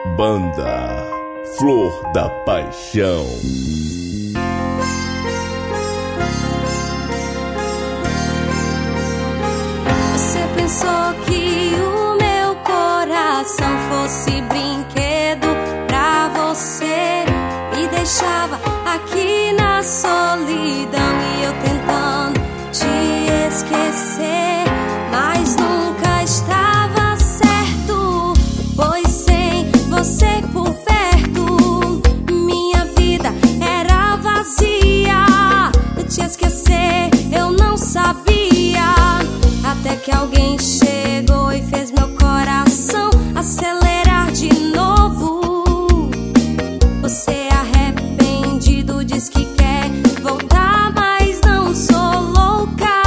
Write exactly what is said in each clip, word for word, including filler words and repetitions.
Banda Flor da Paixão. Você pensou que o meu coração fosse brinquedo pra você, e deixava aqui na solidão e eu tentando te esquecer, mas nunca estava certo, pois sem você por perto minha vida era vazia. Eu te esquecer eu não sabia, até que alguém chegou e fez meu coração acelerar de novo. Você arrependido diz que quer voltar, mas não sou louca.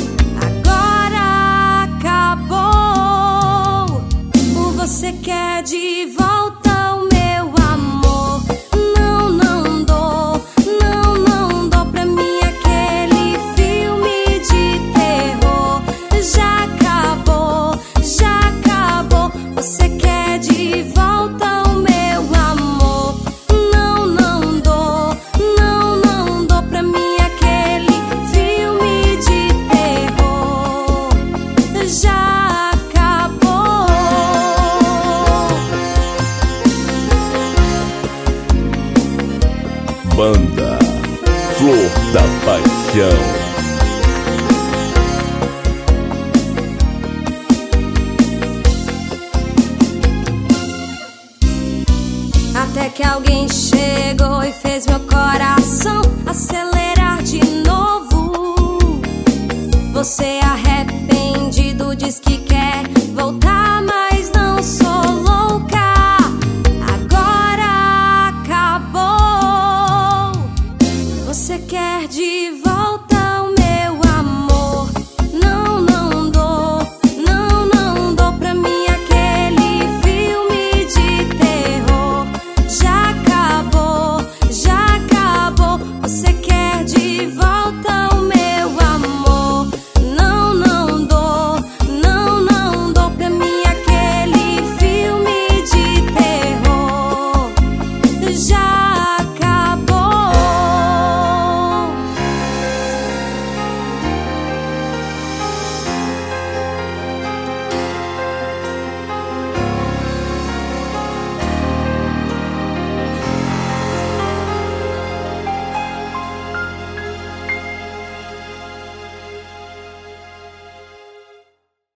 Agora acabou. Ou você quer de volta o meu amor? Não, não dou, não, não dou pra mim aquele filme de terror. Já acabou, já acabou. Você quer de volta o meu amor? Não, não dou, não, não dou pra mim aquele filme de terror. Já acabou. Banda Flor da Paixão. Até que alguém chegou e fez meu coração acelerar